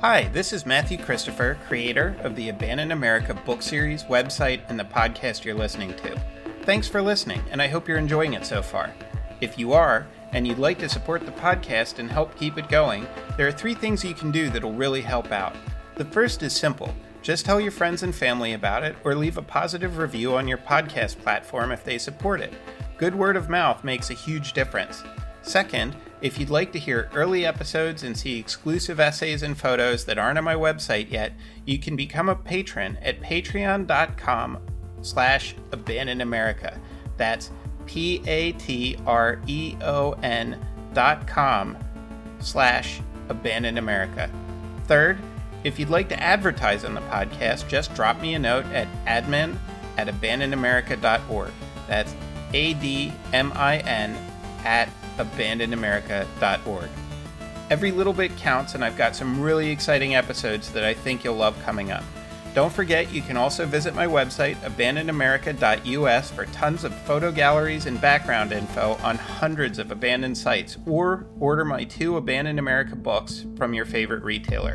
Hi, this is Matthew Christopher, creator of the Abandoned America book series, website, and the podcast you're listening to. Thanks for listening, and I hope you're enjoying it so far. If you are, and you'd like to support the podcast and help keep it going, there are 3 things you can do that'll really help out. The first is simple. Just tell your friends and family about it, or leave a positive review on your podcast platform if they support it. Good word of mouth makes a huge difference. Second, if you'd like to hear early episodes and see exclusive essays and photos that aren't on my website yet, you can become a patron at patreon.com/abandonedamerica. That's patreon.com/abandonedamerica. Third, if you'd like to advertise on the podcast, just drop me a note at admin@abandonedamerica.org. That's admin@abandonedamerica.org. Every little bit counts, and I've got some really exciting episodes that I think you'll love coming up. Don't forget, you can also visit my website, abandonedamerica.us, for tons of photo galleries and background info on hundreds of abandoned sites, or order my 2 Abandoned America books from your favorite retailer.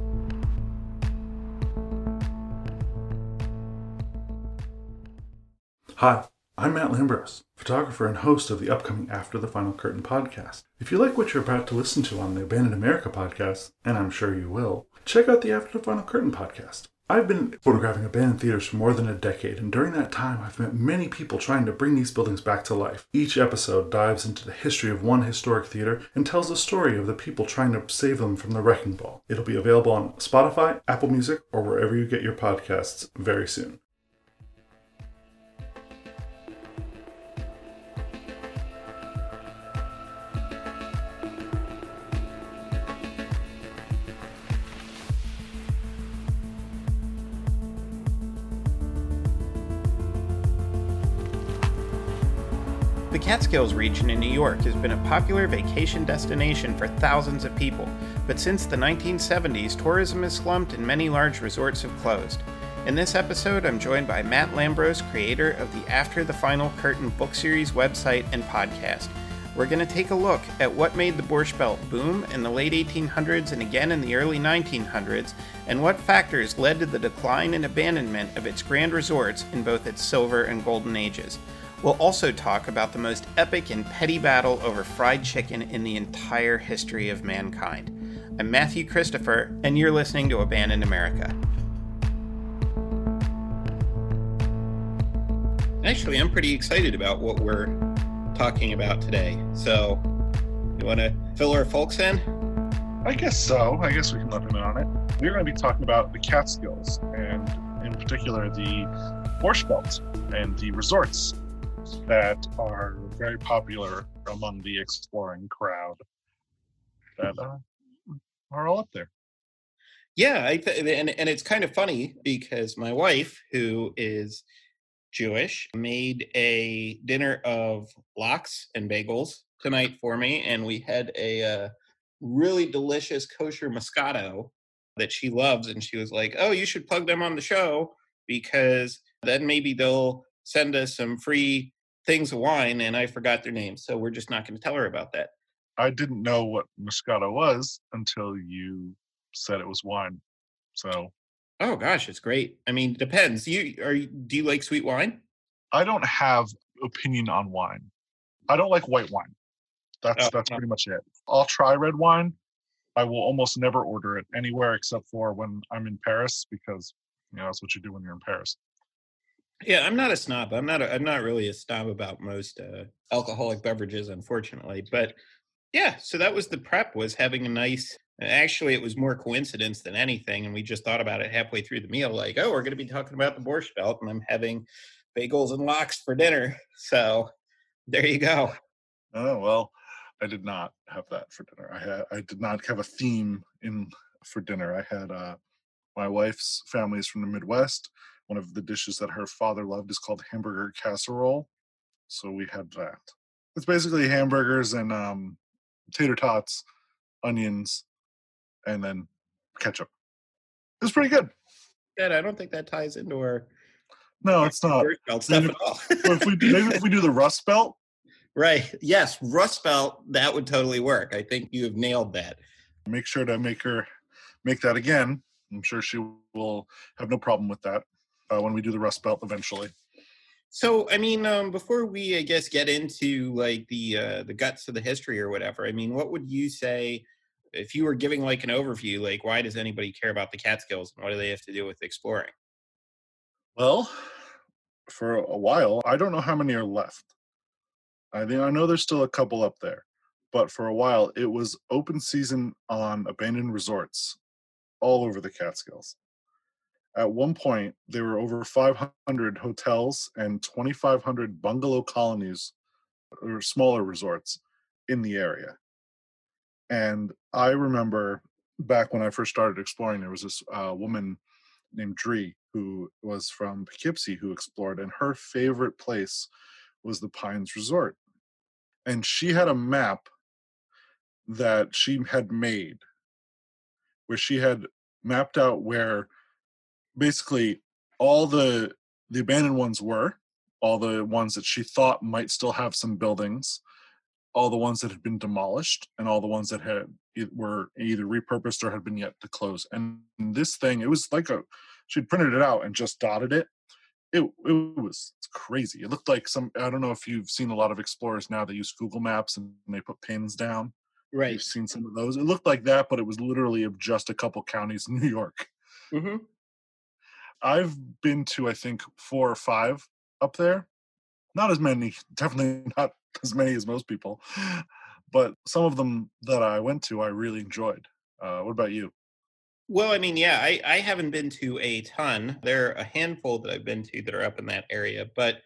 Hi, I'm Matt Lambros, photographer and host of the upcoming After the Final Curtain podcast. If you like what you're about to listen to on the Abandoned America podcast, and I'm sure you will, check out the After the Final Curtain podcast. I've been photographing abandoned theaters for more than a decade, and during that time I've met many people trying to bring these buildings back to life. Each episode dives into the history of one historic theater and tells the story of the people trying to save them from the wrecking ball. It'll be available on Spotify, Apple Music, or wherever you get your podcasts very soon. The Catskills region in New York has been a popular vacation destination for thousands of people, but since the 1970s, tourism has slumped and many large resorts have closed. In this episode, I'm joined by Matt Lambros, creator of the After the Final Curtain book series, website, and podcast. We're going to take a look at what made the Borscht Belt boom in the late 1800s and again in the early 1900s, and what factors led to the decline and abandonment of its grand resorts in both its silver and golden ages. We'll also talk about the most epic and petty battle over fried chicken in the entire history of mankind. I'm Matthew Christopher, and you're listening to Abandoned America. Actually, I'm pretty excited about what we're talking about today. So, you want to fill our folks in? I guess so. I guess we can let them in on it. We're going to be talking about the Catskills, and in particular the Borscht Belt and the resorts that are very popular among the exploring crowd that are all up there. Yeah, and it's kind of funny because my wife, who is Jewish, made a dinner of lox and bagels tonight for me, and we had a really delicious kosher Moscato that she loves, and she was like, "Oh, you should plug them on the show because then maybe they'll send us some free things of wine," and I forgot their names, so we're just not going to tell her about that. I didn't know what Moscato was until you said it was wine. So, Oh gosh, it's great. I mean, depends. Do you like sweet wine? I don't have opinion on wine. I don't like white wine. That's No. pretty much it. I'll try red wine. I will almost never order it anywhere except for when I'm in Paris, because that's what you do when you're in Paris. Yeah, I'm not a snob. I'm not really a snob about most alcoholic beverages, unfortunately. But yeah, so that was the prep, was having a nice. Actually, it was more coincidence than anything, and we just thought about it halfway through the meal, like, oh, we're going to be talking about the Borscht Belt, and I'm having bagels and lox for dinner. So there you go. Oh well, I did not have that for dinner. I did not have a theme for dinner. I had my wife's family is from the Midwest. One of the dishes that her father loved is called hamburger casserole. So we had that. It's basically hamburgers and tater tots, onions, and then ketchup. It was pretty good. Dad, I don't think that ties into our No, it's not. Borscht Belt stuff at all. Maybe if we do the Rust Belt. Right. Yes, Rust Belt, that would totally work. I think you have nailed that. Make sure to make her make that again. I'm sure she will have no problem with that when we do the Rust Belt eventually. So, I mean, before we, I guess, get into like the guts of the history or whatever, I mean, what would you say if you were giving like an overview? Like, why does anybody care about the Catskills, and what do they have to do with exploring? Well, for a while, I don't know how many are left. I know there's still a couple up there, but for a while, it was open season on abandoned resorts all over the Catskills. At one point, there were over 500 hotels and 2,500 bungalow colonies or smaller resorts in the area. And I remember back when I first started exploring, there was this woman named Dree who was from Poughkeepsie who explored, and her favorite place was the Pines Resort. And she had a map that she had made where she had mapped out where basically all the abandoned ones were, all the ones that she thought might still have some buildings, all the ones that had been demolished, and all the ones that were either repurposed or had been yet to close. And this thing, it was like she'd printed it out and just dotted it. It was crazy. It looked like I don't know if you've seen a lot of explorers now that use Google Maps and they put pins down. Right. You've seen some of those. It looked like that, but it was literally of just a couple counties in New York. Mm-hmm. I've been to, I think, 4 or 5 up there. Not as many, definitely not as many as most people, but some of them that I went to, I really enjoyed. What about you? Well, I mean, yeah, I haven't been to a ton. There are a handful that I've been to that are up in that area. But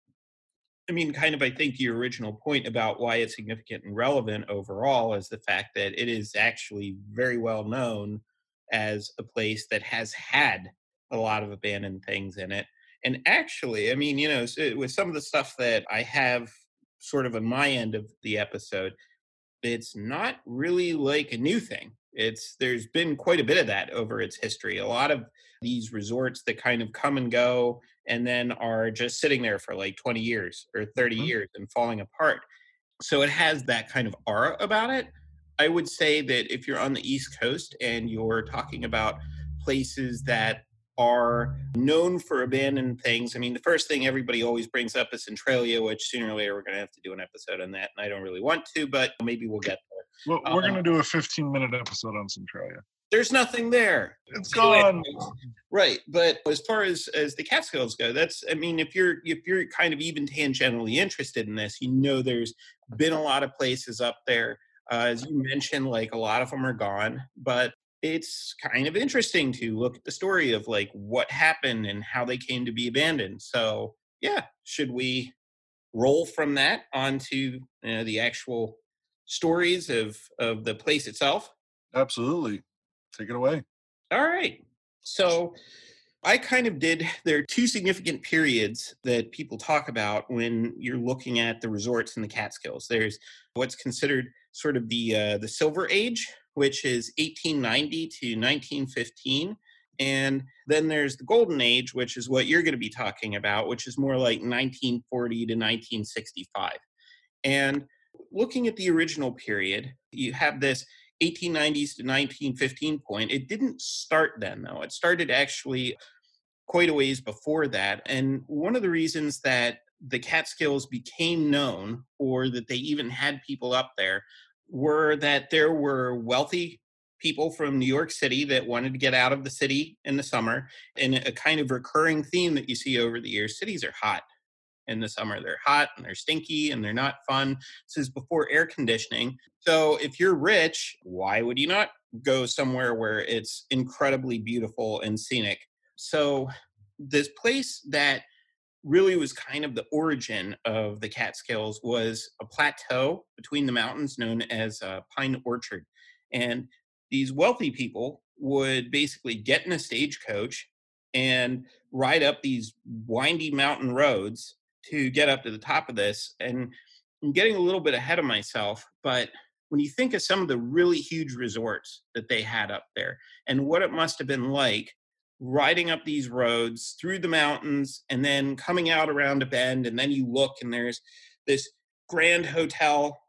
I mean, kind of, I think your original point about why it's significant and relevant overall is the fact that it is actually very well known as a place that has had a lot of abandoned things in it. And actually, I mean, with some of the stuff that I have sort of on my end of the episode, it's not really like a new thing. There's been quite a bit of that over its history. A lot of these resorts that kind of come and go and then are just sitting there for like 20 years or 30 Mhm. years and falling apart. So it has that kind of aura about it. I would say that if you're on the East Coast and you're talking about places that are known for abandoned things, I mean, the first thing everybody always brings up is Centralia, which sooner or later we're going to have to do an episode on that. And I don't really want to, but maybe we'll get there. Well, we're going to do a 15-minute episode on Centralia. There's nothing there. It's gone. Right. But as far as the Catskills go, I mean, if you're kind of even tangentially interested in this, there's been a lot of places up there. As you mentioned, like a lot of them are gone, but it's kind of interesting to look at the story of like what happened and how they came to be abandoned. So yeah, should we roll from that onto the actual stories of the place itself? Absolutely. Take it away. All right. So I kind of there are 2 significant periods that people talk about when you're looking at the resorts in the Catskills. There's what's considered sort of the Silver Age, which is 1890 to 1915. And then there's the Golden Age, which is what you're going to be talking about, which is more like 1940 to 1965. And looking at the original period, you have this 1890s to 1915 point. It didn't start then, though. It started actually quite a ways before that. And one of the reasons that the Catskills became known, or that they even had people up there, were that there were wealthy people from New York City that wanted to get out of the city in the summer. And a kind of recurring theme that you see over the years, cities are hot in the summer. They're hot and they're stinky and they're not fun. This is before air conditioning. So if you're rich, why would you not go somewhere where it's incredibly beautiful and scenic? So this place that really was kind of the origin of the Catskills was a plateau between the mountains known as Pine Orchard. And these wealthy people would basically get in a stagecoach and ride up these windy mountain roads to get up to the top of this. And I'm getting a little bit ahead of myself, but when you think of some of the really huge resorts that they had up there and what it must have been like riding up these roads through the mountains and then coming out around a bend, and then you look and there's this grand hotel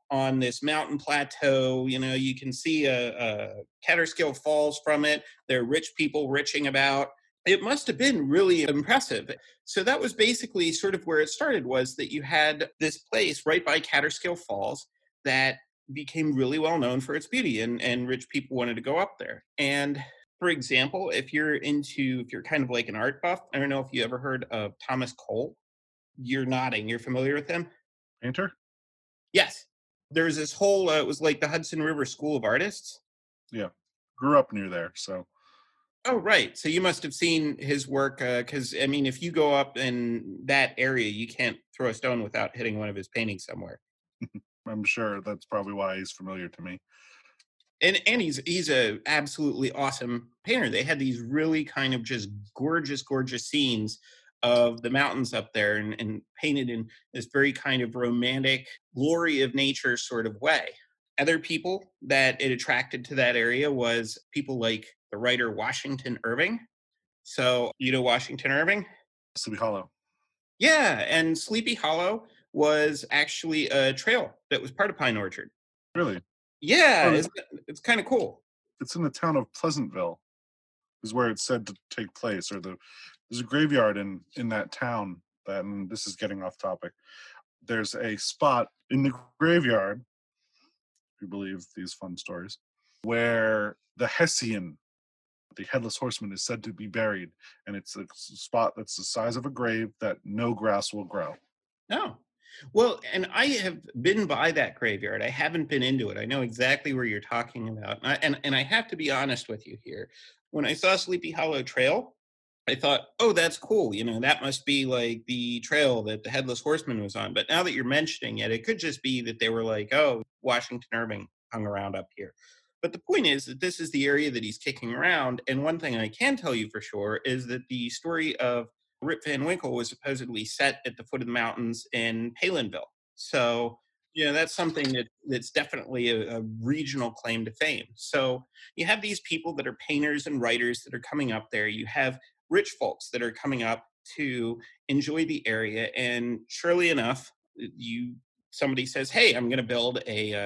on this mountain plateau. You can see a Catterskill Falls from it. There are rich people riching about. It must have been really impressive. So that was basically sort of where it started, was that you had this place right by Catterskill Falls that became really well known for its beauty, and rich people wanted to go up there. And for example, if you're kind of like an art buff, I don't know if you ever heard of Thomas Cole. You're nodding. You're familiar with him? Painter? Yes. There's this whole, it was like the Hudson River School of Artists. Yeah. Grew up near there, so. Oh, right. So you must have seen his work, because, I mean, if you go up in that area, you can't throw a stone without hitting one of his paintings somewhere. I'm sure that's probably why he's familiar to me. And he's a absolutely awesome painter. They had these really kind of just gorgeous scenes of the mountains up there, and painted in this very kind of romantic glory of nature sort of way. Other people that it attracted to that area was people like the writer Washington Irving. So, Washington Irving? Sleepy Hollow. Yeah, and Sleepy Hollow was actually a trail that was part of Pine Orchard. Really? Yeah, Oh, it's kind of cool. it's in the town of Pleasantville, is where it's said to take place, or there's a graveyard in that town. And this is getting off topic. There's a spot in the graveyard, if you believe these fun stories, where the Hessian, the headless horseman, is said to be buried, and it's a spot that's the size of a grave that no grass will grow. Oh, well, and I have been by that graveyard. I haven't been into it. I know exactly where you're talking about. And I have to be honest with you here. When I saw Sleepy Hollow Trail, I thought, oh, that's cool. That must be like the trail that the Headless Horseman was on. But now that you're mentioning it, it could just be that they were like, oh, Washington Irving hung around up here. But the point is that this is the area that he's kicking around. And one thing I can tell you for sure is that the story of Rip Van Winkle was supposedly set at the foot of the mountains in Palinville. So, that's something that's definitely a regional claim to fame. So you have these people that are painters and writers that are coming up there. You have rich folks that are coming up to enjoy the area. And surely enough, somebody says, hey, I'm going to build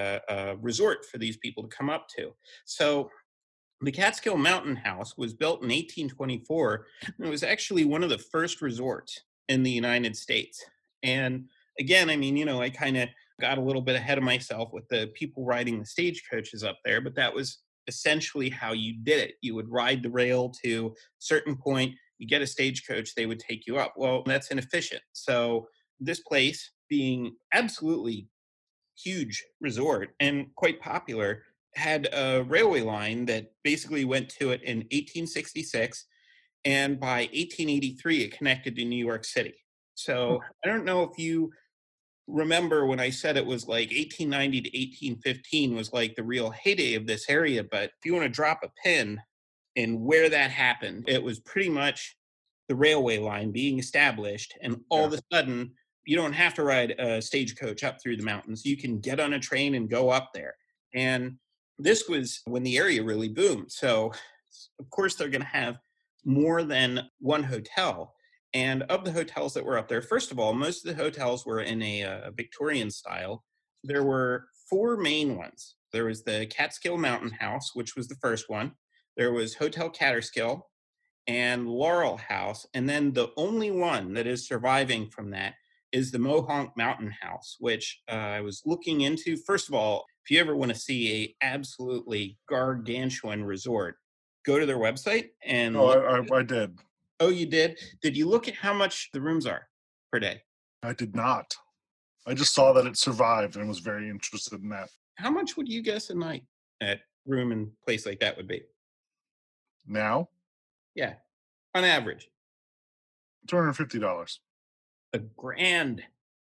a resort for these people to come up to. So the Catskill Mountain House was built in 1824, and it was actually one of the first resorts in the United States. And again, I mean, I kind of got a little bit ahead of myself with the people riding the stagecoaches up there, but that was essentially how you did it. You would ride the rail to a certain point, you get a stagecoach, they would take you up. Well, that's inefficient. So this place, being absolutely huge resort and quite popular, had a railway line that basically went to it in 1866, and by 1883 it connected to New York City. So I don't know if you remember when I said it was like 1890 to 1815 was like the real heyday of this area, but if you want to drop a pin in where that happened, it was pretty much the railway line being established, and all of a sudden you don't have to ride a stagecoach up through the mountains. You can get on a train and go up there. And this was when the area really boomed. So, of course, they're going to have more than one hotel. And of the hotels that were up there, first of all, most of the hotels were in a Victorian style. There were four main ones. There was the Catskill Mountain House, which was the first one. There was Hotel Catterskill and Laurel House. And then the only one that is surviving from that is the Mohonk Mountain House, which I was looking into. First of all, if you ever want to see a absolutely gargantuan resort, go to their website and I did. Oh, you did? Did you look at how much the rooms are per day? I did not. I just saw that it survived and was very interested in that. How much would you guess a night at room and place like that would be? Now? Yeah, on average. $250. $1,000.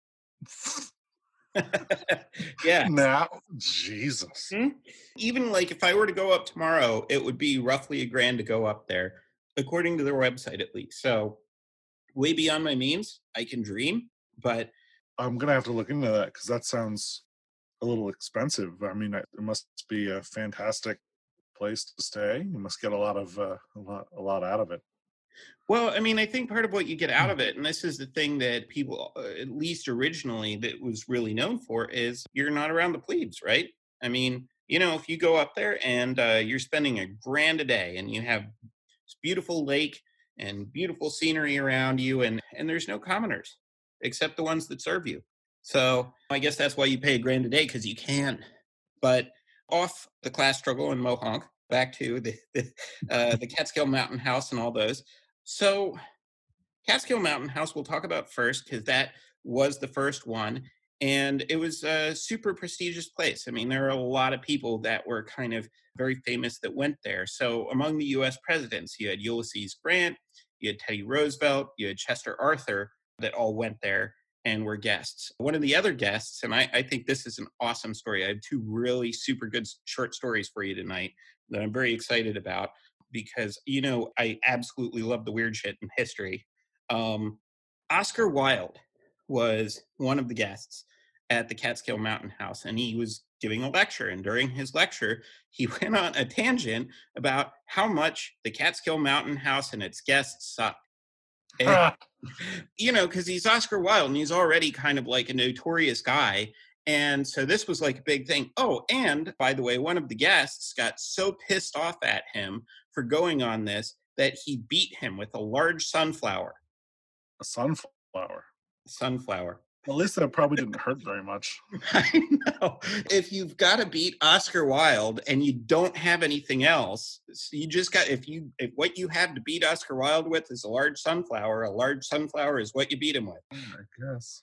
Yeah. Now, Jesus. Even like if I were to go up tomorrow, it would be roughly $1,000 to go up there, according to their website at least. So way beyond my means. I can dream, but I'm gonna have to look into that because that sounds a little expensive. I mean, it must be a fantastic place to stay. You must get a lot out of it. Well, I mean, I think part of what you get out of it, and this is the thing that people, at least originally, that was really known for, is you're not around the plebes, right? I mean, if you go up there and you're spending $1,000 a day, and you have this beautiful lake and beautiful scenery around you, and there's no commoners except the ones that serve you. So I guess that's why you pay $1,000 a day, because you can. But off the class struggle and Mohonk, back to the Catskill Mountain House and all those. So Catskill Mountain House we'll talk about first, because that was the first one. And it was a super prestigious place. I mean, there are a lot of people that were kind of very famous that went there. So among the US presidents, you had Ulysses Grant, you had Teddy Roosevelt, you had Chester Arthur that all went there and were guests. One of the other guests, and I think this is an awesome story. I have two really super good short stories for you tonight that I'm very excited about, because I absolutely love the weird shit in history. Oscar Wilde was one of the guests at the Catskill Mountain House, and he was giving a lecture. And during his lecture, he went on a tangent about how much the Catskill Mountain House and its guests suck. And, because he's Oscar Wilde and he's already kind of like a notorious guy. And so this was like a big thing. Oh, and by the way, one of the guests got so pissed off at him for going on this that he beat him with a large sunflower. A sunflower. Sunflower. At least that probably didn't hurt very much. I know. If you've got to beat Oscar Wilde and you don't have anything else, you just got, if what you have to beat Oscar Wilde with is a large sunflower is what you beat him with. I guess.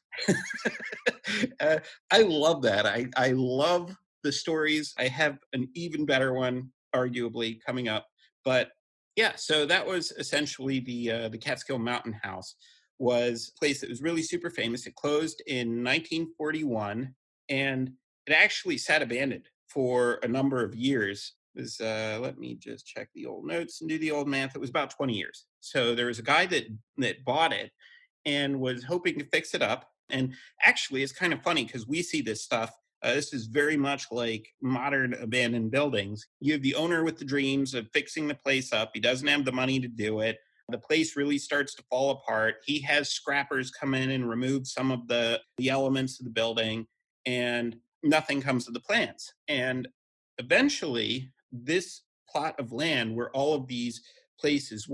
I love that. I love the stories. I have an even better one, arguably, coming up. But yeah, so that was essentially the Catskill Mountain House. Was a place that was really super famous. It closed in 1941, and it actually sat abandoned for a number of years. It was, let me just check the old notes and do the old math. It was about 20 years. So there was a guy that bought it and was hoping to fix it up. And actually, it's kind of funny because we see this stuff. This is very much like modern abandoned buildings. You have the owner with the dreams of fixing the place up. He doesn't have the money to do it. The place really starts to fall apart. He has scrappers come in and remove some of the elements of the building, and nothing comes of the plans. And eventually, this plot of land where all of these places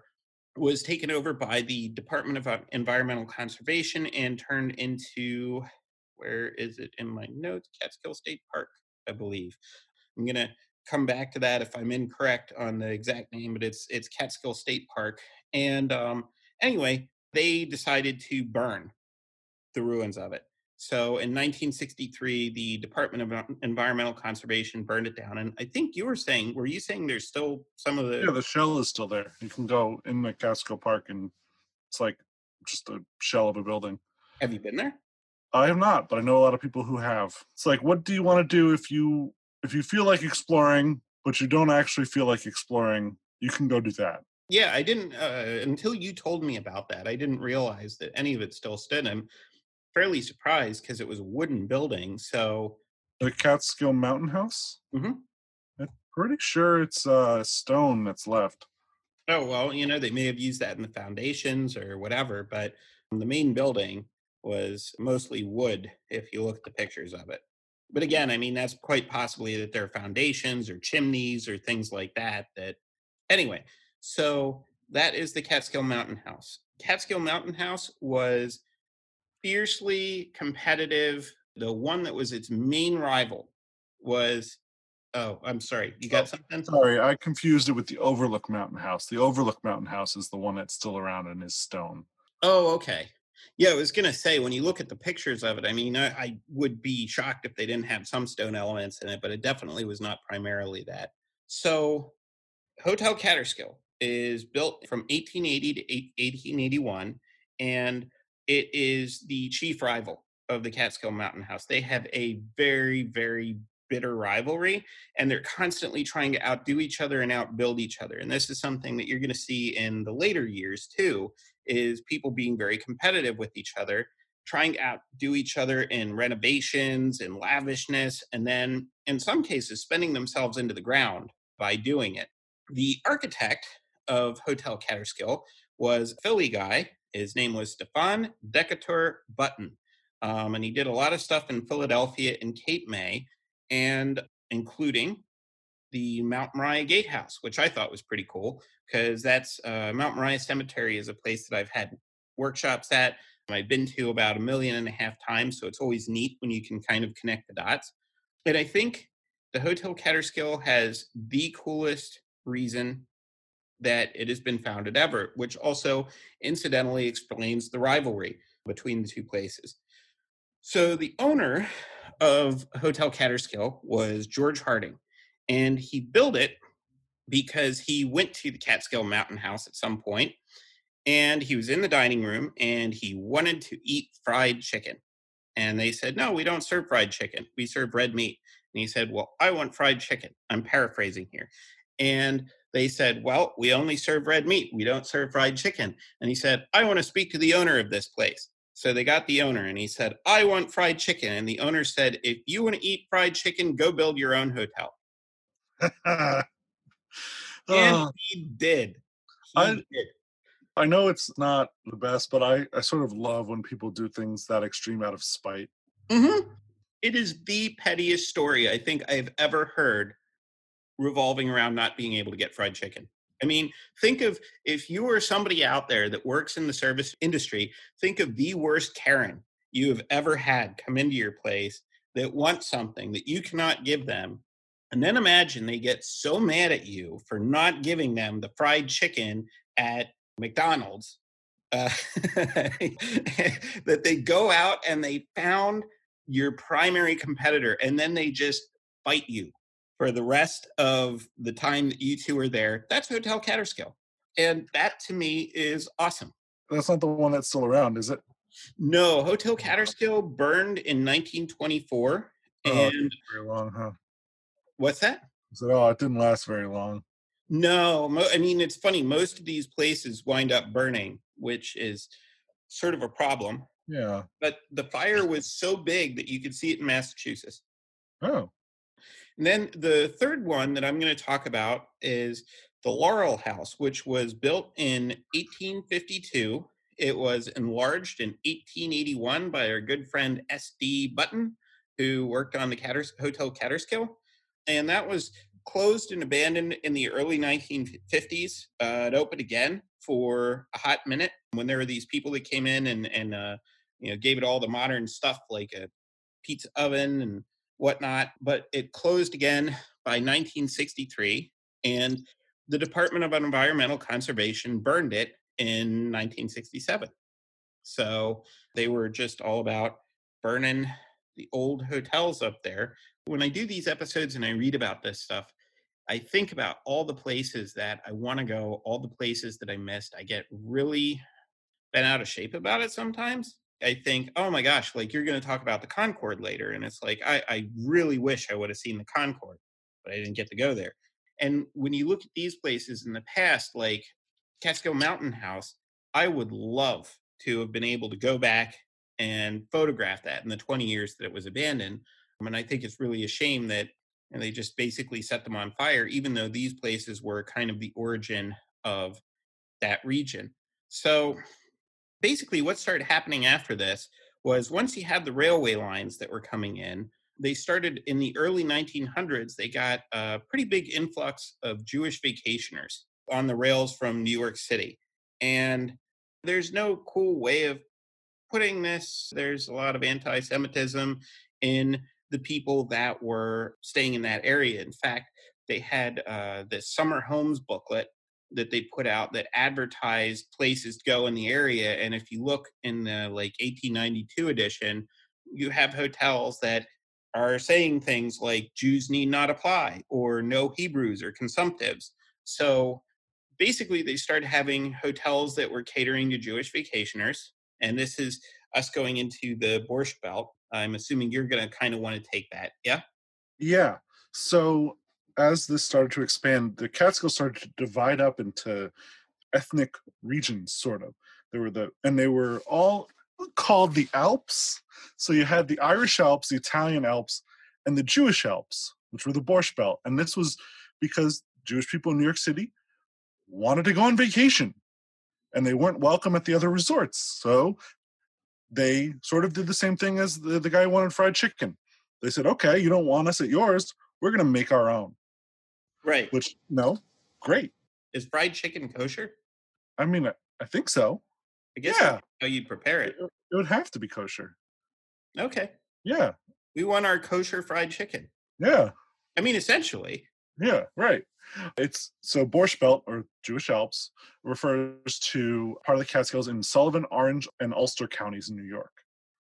was taken over by the Department of Environmental Conservation and turned into, where is it in my notes? Catskill State Park, I believe. I'm going to come back to that if I'm incorrect on the exact name, but it's Catskill State Park. And anyway, they decided to burn the ruins of it. So in 1963, the Department of Environmental Conservation burned it down. And I think were you saying there's still some of the... Yeah, the shell is still there. You can go in the Catskill Park and it's like just a shell of a building. Have you been there? I have not, but I know a lot of people who have. It's like, what do you want to do if you feel like exploring, but you don't actually feel like exploring? You can go do that. Yeah, I didn't, until you told me about that, I didn't realize that any of it still stood. I'm fairly surprised because it was a wooden building, so... The Catskill Mountain House? Mm-hmm. I'm pretty sure it's stone that's left. Oh, well, they may have used that in the foundations or whatever, but the main building was mostly wood if you look at the pictures of it. But again, I mean, that's quite possibly that there are foundations or chimneys or things like that. Anyway, so that is the Catskill Mountain House. Catskill Mountain House was fiercely competitive. The one that was its main rival was... Oh, I'm sorry. You got something? Sorry, I confused it with the Overlook Mountain House. The Overlook Mountain House is the one that's still around and is stone. Oh, okay. Yeah, I was going to say, when you look at the pictures of it, I mean, I would be shocked if they didn't have some stone elements in it, but it definitely was not primarily that. So Hotel Catskill is built from 1880 to 1881, and it is the chief rival of the Catskill Mountain House. They have a very, very bitter rivalry, and they're constantly trying to outdo each other and outbuild each other. And this is something that you're going to see in the later years too, is people being very competitive with each other, trying to outdo each other in renovations and lavishness, and then in some cases spending themselves into the ground by doing it. The architect of Hotel Catterskill was a Philly guy. His name was Stefan Decatur Button. And he did a lot of stuff in Philadelphia and Cape May, and including the Mount Moriah Gatehouse, which I thought was pretty cool because that's Mount Moriah Cemetery is a place that I've had workshops at. I've been to about 1.5 million times, so it's always neat when you can kind of connect the dots. And I think the Hotel Catterskill has the coolest reason that it has been founded ever, which also incidentally explains the rivalry between the two places. So the owner of Hotel Catterskill was George Harding, and he built it because he went to the Catskill Mountain House at some point, and he was in the dining room, and he wanted to eat fried chicken. And they said, no, we don't serve fried chicken. We serve red meat. And he said, well, I want fried chicken. I'm paraphrasing here. And they said, well, we only serve red meat. We don't serve fried chicken. And he said, I want to speak to the owner of this place. So they got the owner and he said, I want fried chicken. And the owner said, if you want to eat fried chicken, go build your own hotel. And he did. He did. I know it's not the best, but I sort of love when people do things that extreme out of spite. Mm-hmm. It is the pettiest story I think I've ever heard revolving around not being able to get fried chicken. I mean, think of if you are somebody out there that works in the service industry, think of the worst Karen you have ever had come into your place that wants something that you cannot give them. And then imagine they get so mad at you for not giving them the fried chicken at McDonald's that they go out and they found your primary competitor and then they just fight you for the rest of the time that you two are there. That's Hotel Catterskill. And that to me is awesome. That's not the one that's still around, is it? No, Hotel Catterskill burned in 1924. And very long, huh? What's that? I said, it didn't last very long. No, I mean, it's funny. Most of these places wind up burning, which is sort of a problem. Yeah. But the fire was so big that you could see it in Massachusetts. Oh. And then the third one that I'm going to talk about is the Laurel House, which was built in 1852. It was enlarged in 1881 by our good friend S.D. Button, who worked on the Hotel Catterskill. And that was closed and abandoned in the early 1950s. It opened again for a hot minute when there were these people that came in and gave it all the modern stuff like a pizza oven and whatnot. But it closed again by 1963, and the Department of Environmental Conservation burned it in 1967. So they were just all about burning the old hotels up there. When I do these episodes and I read about this stuff, I think about all the places that I want to go, all the places that I missed. I get really bent out of shape about it sometimes. I think, oh my gosh, like you're going to talk about the Concorde later. And it's like, I really wish I would have seen the Concorde, but I didn't get to go there. And when you look at these places in the past, like Catskill Mountain House, I would love to have been able to go back and photograph that in the 20 years that it was abandoned. And I think it's really a shame that they just basically set them on fire, even though these places were kind of the origin of that region. So basically what started happening after this was once you had the railway lines that were coming in, they started in the early 1900s, they got a pretty big influx of Jewish vacationers on the rails from New York City. And there's no cool way of putting this. There's a lot of anti-Semitism in the people that were staying in that area. In fact, they had this summer homes booklet that they put out that advertised places to go in the area. And if you look in the 1892 edition, you have hotels that are saying things like Jews need not apply or no Hebrews or consumptives. So basically they started having hotels that were catering to Jewish vacationers. And this is us going into the Borscht Belt. I'm assuming you're going to kind of want to take that. Yeah? Yeah. So as this started to expand, the Catskill started to divide up into ethnic regions, sort of. They were all called the Alps. So you had the Irish Alps, the Italian Alps, and the Jewish Alps, which were the Borscht Belt. And this was because Jewish people in New York City wanted to go on vacation and they weren't welcome at the other resorts. So they sort of did the same thing as the guy who wanted fried chicken. They said, okay, you don't want us at yours. We're going to make our own, Right. which, no, great. Is fried chicken kosher? I mean, I think so. I guess Yeah, how you prepare it, it. it would have to be kosher. Okay. Yeah, We want our kosher fried chicken. yeah, I mean, essentially. yeah, right. It's so Borscht Belt or Jewish Alps refers to part of the Catskills in Sullivan, Orange, and Ulster counties in New York.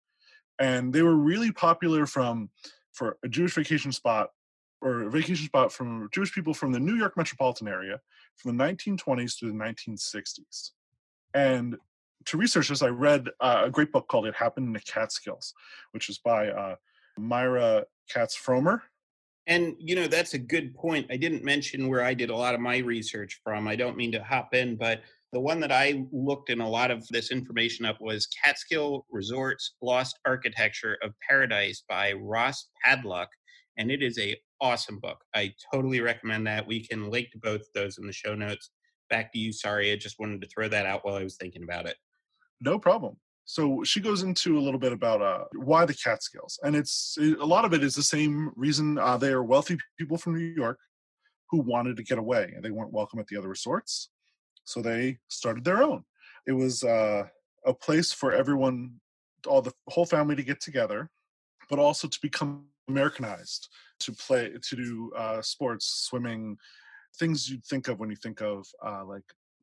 And they were really popular for a Jewish vacation spot or a vacation spot from Jewish people from the New York metropolitan area from the 1920s to the 1960s. And to research this, I read a great book called "It Happened in the Catskills," which is by Myra Katz-Fromer. And, that's a good point. I didn't mention where I did a lot of my research from. I don't mean to hop in, but the one that I looked in a lot of this information up was Catskill Resorts Lost Architecture of Paradise by Ross Padlock. And it is a awesome book. I totally recommend that. We can link to both of those in the show notes. Back to you. Sorry, I just wanted to throw that out while I was thinking about it. No problem. So she goes into a little bit about why the Catskills, and a lot of it is the same reason. They are wealthy people from New York who wanted to get away, and they weren't welcome at the other resorts, so they started their own. It was a place for everyone, all the whole family to get together, but also to become Americanized, to do sports, swimming, things you'd think of when you think of like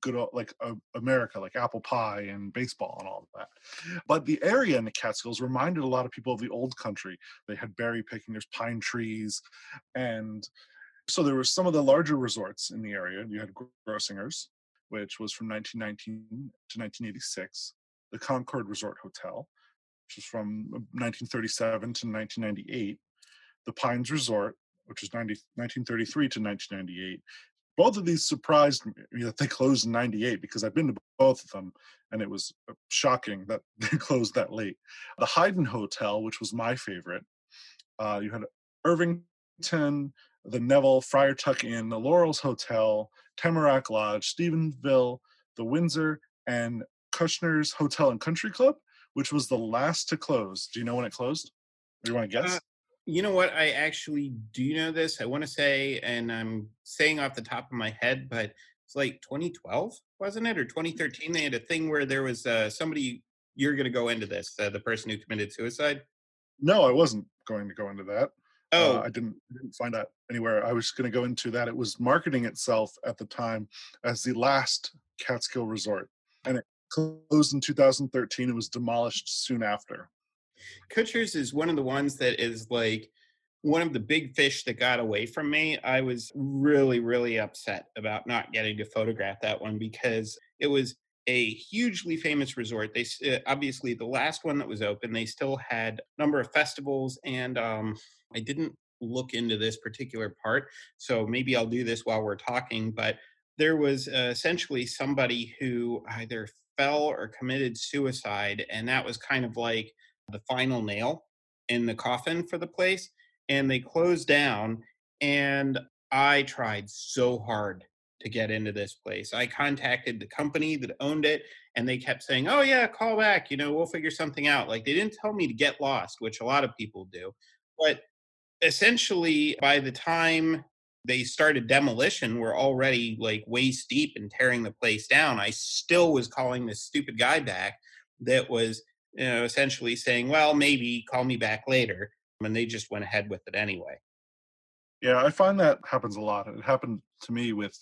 America, like apple pie and baseball and all of that. But the area in the Catskills reminded a lot of people of the old country. They had berry picking, there's pine trees, and so there were some of the larger resorts in the area. You had Grossinger's, which was from 1919 to 1986, the Concord Resort Hotel, which was from 1937 to 1998, the Pines Resort, which was 1933 to 1998. Both of these surprised me that they closed in 98 because I've been to both of them and it was shocking that they closed that late. The Hayden Hotel, which was my favorite, you had Irvington, the Neville, Friar Tuck Inn, the Laurels Hotel, Tamarack Lodge, Stephenville, the Windsor, and Kushner's Hotel and Country Club, which was the last to close. Do you know when it closed? Do you want to guess? You know what? I actually do know this. I want to say, and I'm saying off the top of my head, but it's like 2012, wasn't it? Or 2013? They had a thing where there was somebody, you're going to go into this, the person who committed suicide. No, I wasn't going to go into that. Oh, I didn't find out anywhere. I was going to go into that. It was marketing itself at the time as the last Catskill resort, and it closed in 2013. It was demolished soon after. Kutcher's is one of the ones that is like one of the big fish that got away from me. I was really, really upset about not getting to photograph that one because it was a hugely famous resort. They obviously the last one that was open, they still had a number of festivals, and I didn't look into this particular part, so maybe I'll do this while we're talking. But there was essentially somebody who either fell or committed suicide, and that was kind of like the final nail in the coffin for the place. And they closed down, and I tried so hard to get into this place. I contacted the company that owned it, and they kept saying, "Oh yeah, call back, we'll figure something out." Like, they didn't tell me to get lost, which a lot of people do. But essentially, by the time they started demolition, we're already like waist deep and tearing the place down. I still was calling this stupid guy back that was, essentially saying, "Well, maybe call me back later." And they just went ahead with it anyway. Yeah, I find that happens a lot. It happened to me with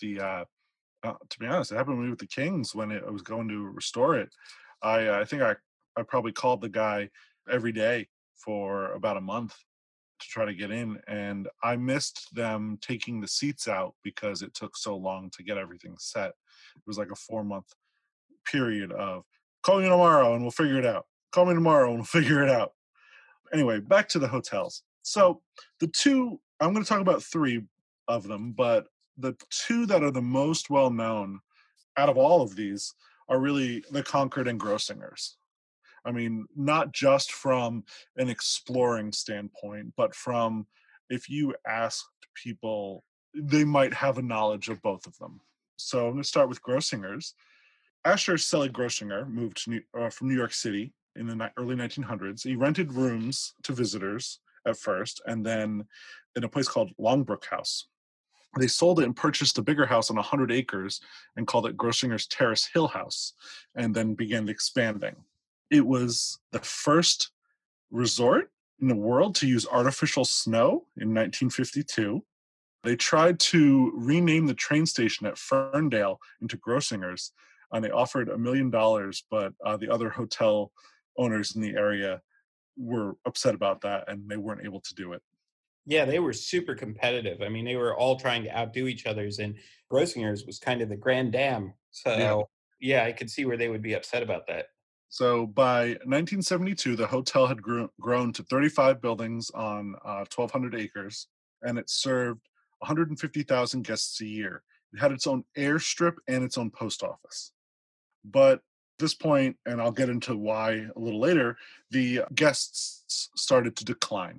to be honest, it happened to me with the Kings when I was going to restore it. I think I probably called the guy every day for about a month to try to get in, and I missed them taking the seats out because it took so long to get everything set. It was like a 4 month period of call me tomorrow and we'll figure it out. Call me tomorrow and we'll figure it out. Anyway, back to the hotels. So the two, I'm going to talk about three of them, but the two that are the most well known out of all of these are really the Concord and Grossinger's. I mean, not just from an exploring standpoint, but from if you asked people, they might have a knowledge of both of them. So I'm going to start with Grossinger's. Asher Selig Grossinger moved from New York City in the early 1900s. He rented rooms to visitors at first, and then in a place called Longbrook House. They sold it and purchased a bigger house on 100 acres and called it Grossinger's Terrace Hill House, and then began expanding. It was the first resort in the world to use artificial snow in 1952. They tried to rename the train station at Ferndale into Grossinger's, and they offered $1 million, but the other hotel owners in the area were upset about that, and they weren't able to do it. Yeah, they were super competitive. I mean, they were all trying to outdo each other's, and Grossinger's was kind of the grand dam. So, yeah, I could see where they would be upset about that. So by 1972, the hotel had grown to 35 buildings on 1,200 acres, and it served 150,000 guests a year. It had its own airstrip and its own post office. But at this point, and I'll get into why a little later, the guests started to decline.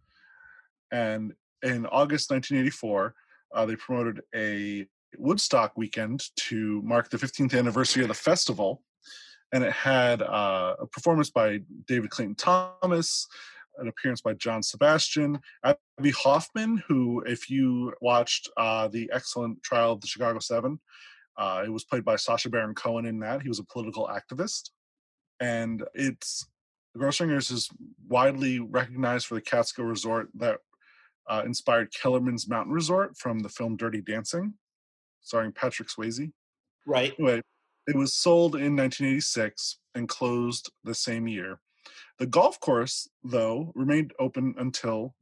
And in August 1984, they promoted a Woodstock weekend to mark the 15th anniversary of the festival. And it had a performance by David Clayton Thomas, an appearance by John Sebastian, Abbie Hoffman, who, if you watched the excellent Trial of the Chicago Seven, it was played by Sacha Baron Cohen in that. He was a political activist. And Grossinger's is widely recognized for the Catskill Resort that inspired Kellerman's Mountain Resort from the film Dirty Dancing, starring Patrick Swayze. Right. Anyway, it was sold in 1986 and closed the same year. The golf course, though, remained open until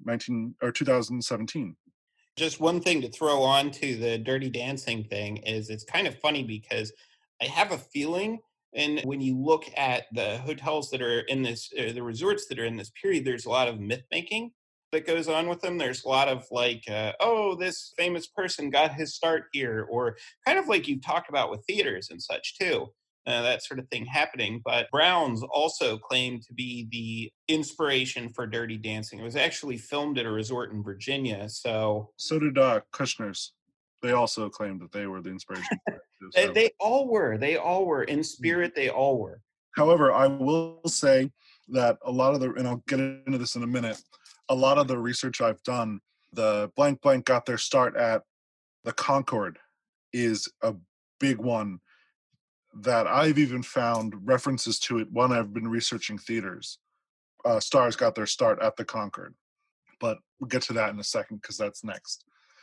2017. Just one thing to throw on to the Dirty Dancing thing is it's kind of funny because I have a feeling, and when you look at the hotels that are in this, the resorts that are in this period, there's a lot of myth making that goes on with them. There's a lot of like, oh, this famous person got his start here, or kind of like you've talked about with theaters and such too. That sort of thing happening. But Browns also claimed to be the inspiration for Dirty Dancing. It was actually filmed at a resort in Virginia. So did Kushner's. They also claimed that they were the inspiration for it too, so. They all were. They all were. In spirit, they all were. However, I will say that a lot of and I'll get into this in a minute, a lot of the research I've done, the blank blank got their start at the Concord is a big one that I've even found references to it when I've been researching theaters. Stars got their start at the Concord, but we'll get to that in a second because that's next.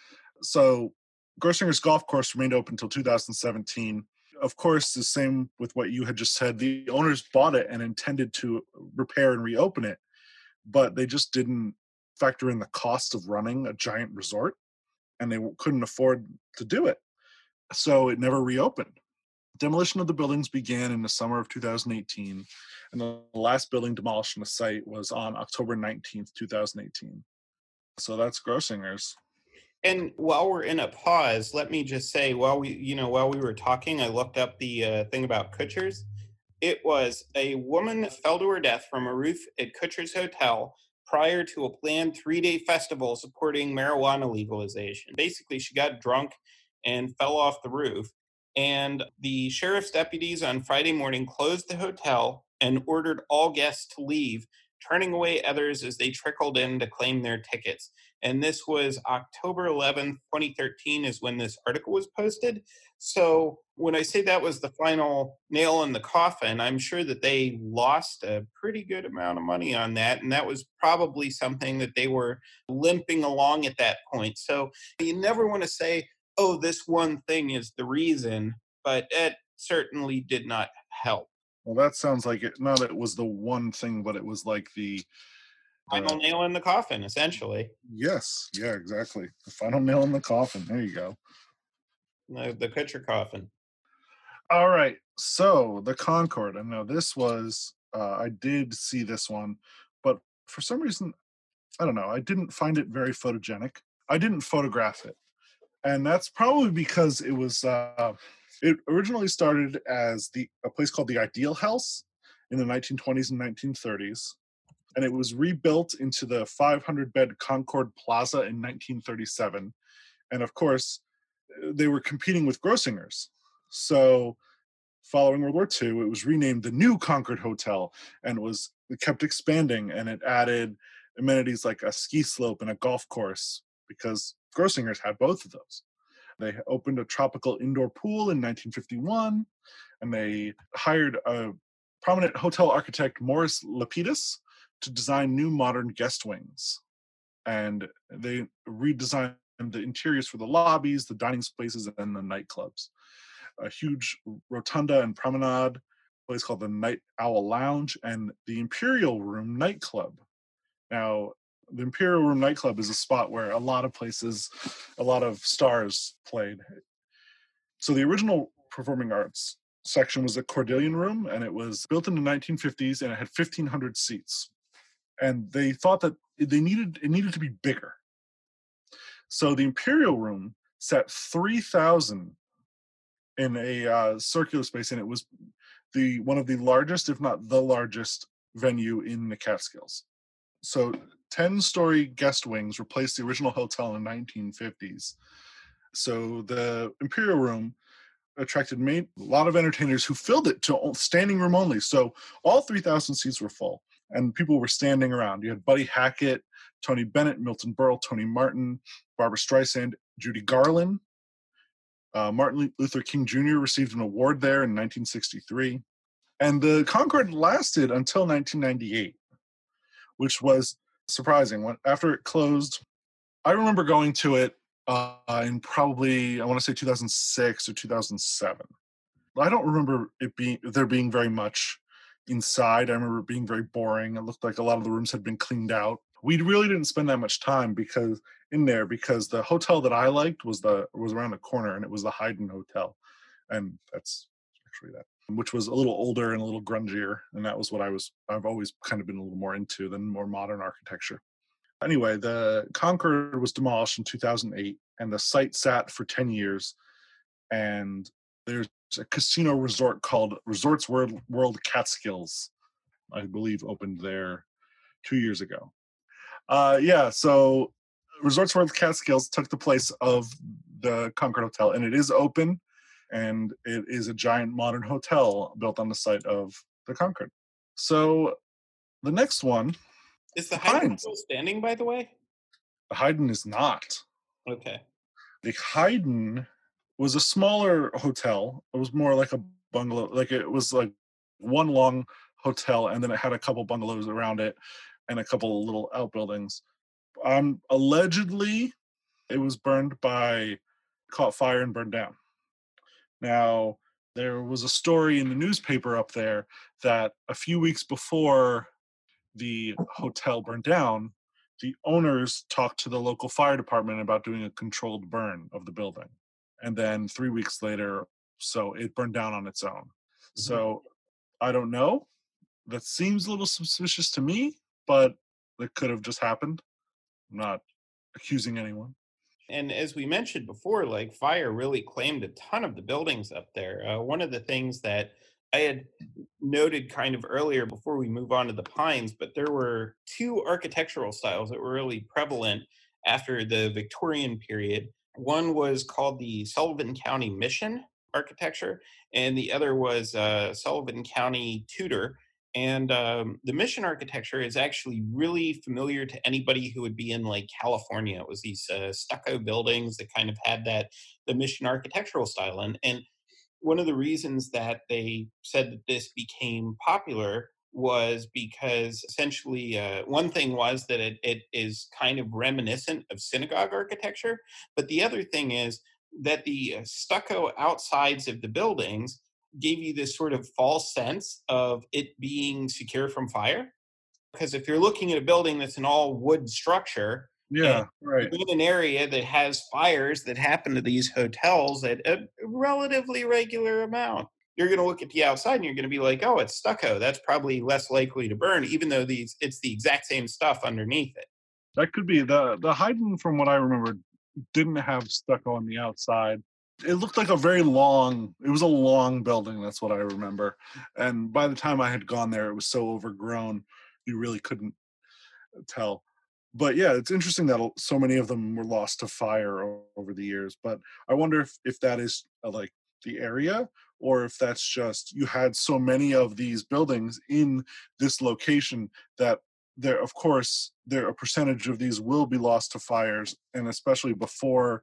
So Grossinger's golf course remained open until 2017. Of course, the same with what you had just said. The owners bought it and intended to repair and reopen it, but they just didn't factor in the cost of running a giant resort, and they couldn't afford to do it. So it never reopened. Demolition of the buildings began in the summer of 2018, and the last building demolished on the site was on October 19th, 2018. So that's Grossinger's. And while we're in a pause, let me just say, while we were talking, I looked up the thing about Kutsher's. It was a woman fell to her death from a roof at Kutsher's Hotel prior to a planned 3-day festival supporting marijuana legalization. Basically, she got drunk and fell off the roof. And the sheriff's deputies on Friday morning closed the hotel and ordered all guests to leave, turning away others as they trickled in to claim their tickets. And this was October 11th, 2013 is when this article was posted. So when I say that was the final nail in the coffin, I'm sure that they lost a pretty good amount of money on that. And that was probably something that they were limping along at that point. So you never want to say, oh, this one thing is the reason, but it certainly did not help. Well, that sounds like it. Not that it was the one thing, but it was like the final nail in the coffin, essentially. Yes, yeah, exactly. The final nail in the coffin. There you go. The Kutsher coffin. All right. So the Concord. I know this was. I did see this one, but for some reason, I don't know. I didn't find it very photogenic. I didn't photograph it. And that's probably because it was. It originally started as a place called the Ideal House in the 1920s and 1930s, and it was rebuilt into the 500-bed Concord Plaza in 1937. And of course, they were competing with Grossingers. So following World War II, it was renamed the New Concord Hotel, and it kept expanding, and it added amenities like a ski slope and a golf course because Grossingers had both of those. They opened a tropical indoor pool in 1951, and they hired a prominent hotel architect, Morris Lapidus, to design new modern guest wings. And they redesigned the interiors for the lobbies, the dining spaces, and the nightclubs. A huge rotunda and promenade, a place called the Night Owl Lounge, and the Imperial Room nightclub. Now, the Imperial Room nightclub is a spot where a lot of stars played. So the original performing arts section was the Cordellian Room, and it was built in the 1950s, and it had 1,500 seats. And they thought that it needed to be bigger. So the Imperial Room sat 3,000 in a circular space, and it was one of the largest, if not the largest, venue in the Catskills. So 10-story guest wings replaced the original hotel in the 1950s. So the Imperial Room attracted a lot of entertainers who filled it to standing room only. So all 3,000 seats were full, and people were standing around. You had Buddy Hackett, Tony Bennett, Milton Berle, Tony Martin, Barbra Streisand, Judy Garland. Martin Luther King Jr. received an award there in 1963. And the Concord lasted until 1998, which was surprising. After it closed, I remember going to it in probably, I want to say 2006 or 2007. I don't remember there being very much inside. I remember it being very boring. It looked like a lot of the rooms had been cleaned out. We really didn't spend that much time because the hotel that I liked was around the corner, and it was the Hayden Hotel, and that's actually that, which was a little older and a little grungier, and that was what I've always kind of been a little more into than more modern architecture. Anyway, the Concord was demolished in 2008, and the site sat for 10 years, and there's a casino resort called Resorts World Catskills, I believe, opened there 2 years ago. So Resorts World Catskills took the place of the Concord Hotel, and it is open, and it is a giant modern hotel built on the site of the Concord. So the next one is the Hayden still standing, by the way? The Hayden is not. Okay. The Hayden was a smaller hotel. It was more like a bungalow. Like it was like one long hotel, and then it had a couple bungalows around it and a couple of little outbuildings. Allegedly, it was caught fire and burned down. Now, there was a story in the newspaper up there that a few weeks before the hotel burned down, the owners talked to the local fire department about doing a controlled burn of the building. And then 3 weeks later, so it burned down on its own. Mm-hmm. So I don't know. That seems a little suspicious to me, but it could have just happened. I'm not accusing anyone. And as we mentioned before, like fire really claimed a ton of the buildings up there. One of the things that I had noted kind of earlier before we move on to the Pines, but there were two architectural styles that were really prevalent after the Victorian period. One was called the Sullivan County Mission architecture, and the other was Sullivan County Tudor. And the Mission architecture is actually really familiar to anybody who would be in like California. It was these stucco buildings that kind of had the Mission architectural style. And one of the reasons that they said that this became popular was because essentially one thing was that it is kind of reminiscent of synagogue architecture. But the other thing is that the stucco outsides of the buildings gave you this sort of false sense of it being secure from fire. Because if you're looking at a building that's an all wood structure, right, in an area that has fires that happen to these hotels at a relatively regular amount, you're going to look at the outside and you're going to be like, oh, it's stucco. That's probably less likely to burn, even though it's the exact same stuff underneath it. That could be. The Hayden, from what I remember, didn't have stucco on the outside. It looked like it was a long building. That's what I remember. And by the time I had gone there, it was so overgrown, you really couldn't tell. But yeah, it's interesting that so many of them were lost to fire over the years. But I wonder if that is like the area, or if that's just you had so many of these buildings in this location that there, of course, there a percentage of these will be lost to fires, and especially before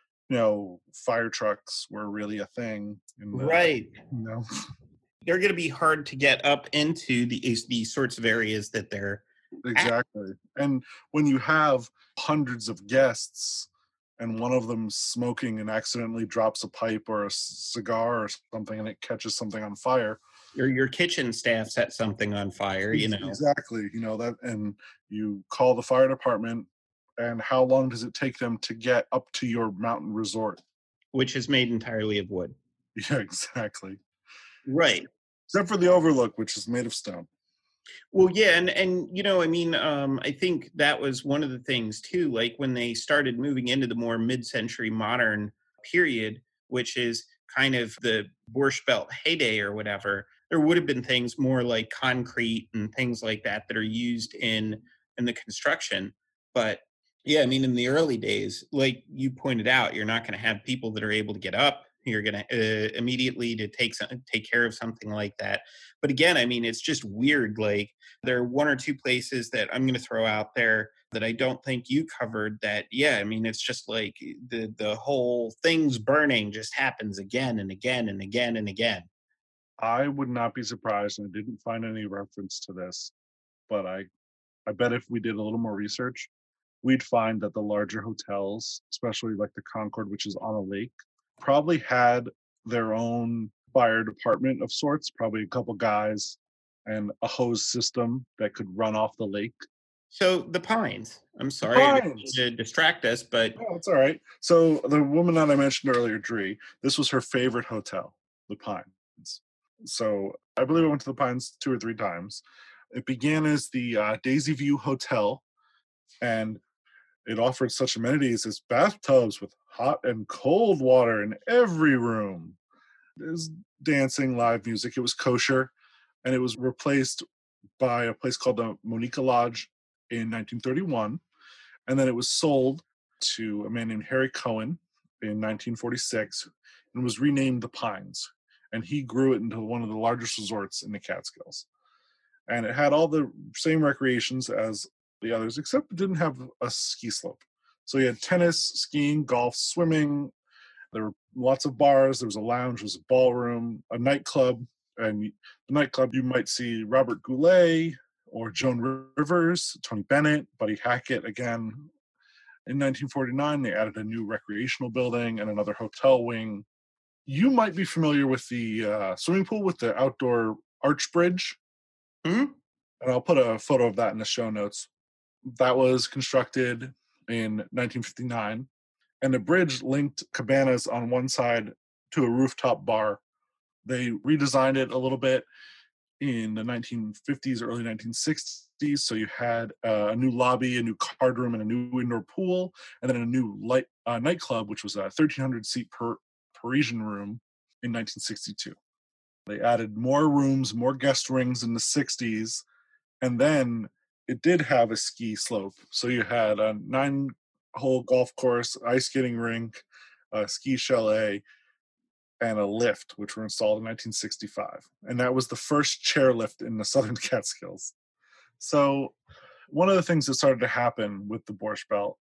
fire trucks were really a thing in the Right. you know They're going to be hard to get up into these sorts of areas that they're at. Exactly. And when you have hundreds of guests and one of them smoking and accidentally drops a pipe or a cigar or something and it catches something on fire. Or your kitchen staff set something on fire, Exactly. That, and you call the fire department, and how long does it take them to get up to your mountain resort? which is made entirely of wood. Yeah, exactly. Right. Except for the overlook, which is made of stone. Well, yeah, and I think that was one of the things too. Like when they started moving into the more mid-century modern period, which is kind of the Borscht Belt heyday or whatever, there would have been things more like concrete and things like that that are used in the construction. But yeah, I mean, in the early days, like you pointed out, you're not going to have people that are able to get up. You're going to immediately to take care of something like that. But again, I mean, it's just weird. Like there are one or two places that I'm going to throw out there that I don't think you covered that. Yeah, I mean, it's just like the whole things burning just happens again and again and again and again. I would not be surprised, and I didn't find any reference to this, but I bet if we did a little more research, we'd find that the larger hotels, especially like the Concord, which is on a lake, probably had their own fire department of sorts, probably a couple guys and a hose system that could run off the lake. So the Pines. I'm The sorry, I didn't mean Pines. to distract us, but Oh, it's all right. So the woman that I mentioned earlier, Dree, this was her favorite hotel, the Pines. So I believe I went to the Pines 2 or 3 times. It began as the Daisy View Hotel, and it offered such amenities as bathtubs with hot and cold water in every room. There's dancing, live music. It was kosher, and it was replaced by a place called the Monica Lodge in 1931. And then it was sold to a man named Harry Cohen in 1946 and was renamed the Pines. And he grew it into one of the largest resorts in the Catskills. And it had all the same recreations as the others, except it didn't have a ski slope. So you had tennis, skiing, golf, swimming. There were lots of bars. There was a lounge, there was a ballroom, a nightclub. And the nightclub, you might see Robert Goulet or Joan Rivers, Tony Bennett, Buddy Hackett again. In 1949, they added a new recreational building and another hotel wing. You might be familiar with the swimming pool with the outdoor arch bridge. mhm. And I'll put a photo of that in the show notes. That was constructed in 1959, and the bridge linked cabanas on one side to a rooftop bar. They redesigned it a little bit in the 1950s, early 1960s. So you had a new lobby, a new card room, and a new indoor pool, and then a new nightclub, which was a 1,300 seat Parisian room in 1962. They added more rooms, more guest rings in the 60s, and then it did have a ski slope. So you had a 9-hole golf course, ice skating rink, a ski chalet, and a lift, which were installed in 1965. And that was the first chairlift in the Southern Catskills. So one of the things that started to happen with the Borscht Belt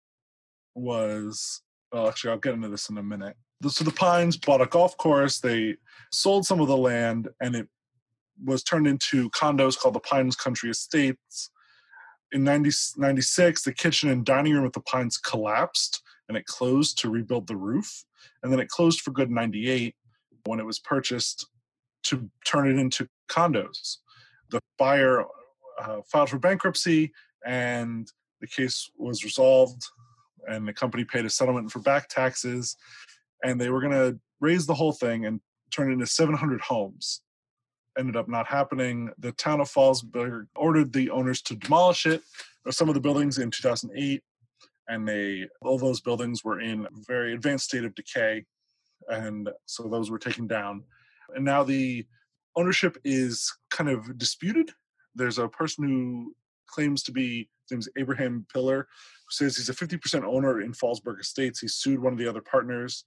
was, well, actually, I'll get into this in a minute. So the Pines bought a golf course. They sold some of the land, and it was turned into condos called the Pines Country Estates. In 1996, the kitchen and dining room at the Pines collapsed, and it closed to rebuild the roof. And then it closed for good in 98 when it was purchased to turn it into condos. The buyer filed for bankruptcy, and the case was resolved, and the company paid a settlement for back taxes, and they were going to raise the whole thing and turn it into 700 homes. Ended up not happening. The town of Fallsburg ordered the owners to demolish it, or some of the buildings, in 2008, and all those buildings were in a very advanced state of decay, and so those were taken down. And now the ownership is kind of disputed. There's a person who claims to be His name is Abraham Pillar, who says he's a 50% owner in Fallsburg Estates. He sued one of the other partners.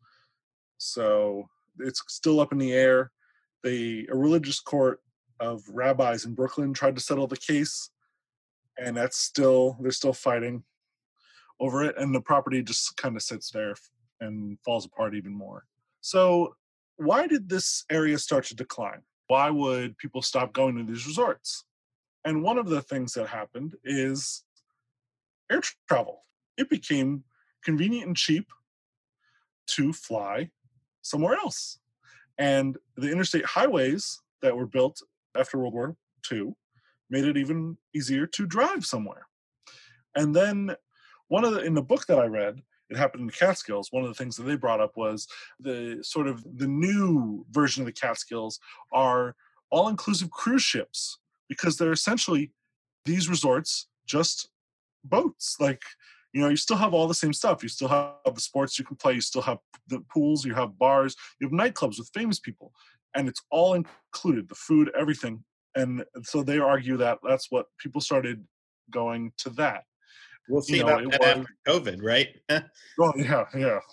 So it's still up in the air. A religious court of rabbis in Brooklyn tried to settle the case, and they're still fighting over it, and the property just kind of sits there and falls apart even more. So why did this area start to decline? Why would people stop going to these resorts? And one of the things that happened is air travel. It became convenient and cheap to fly somewhere else. And the interstate highways that were built after World War II made it even easier to drive somewhere. And then in the book that I read, it happened in the Catskills, one of the things that they brought up was the new version of the Catskills are all-inclusive cruise ships, because they're essentially these resorts, just boats. Like, you still have all the same stuff. You still have the sports you can play. You still have the pools. You have bars. You have nightclubs with famous people. And it's all included, the food, everything. And so they argue that that's what people started going to that. We'll see about that after COVID, right? Oh, yeah.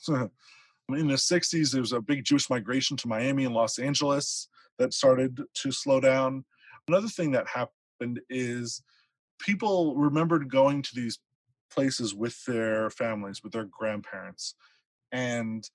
In the 60s, there was a big Jewish migration to Miami and Los Angeles that started to slow down. Another thing that happened is people remembered going to these places with their families, with their grandparents. And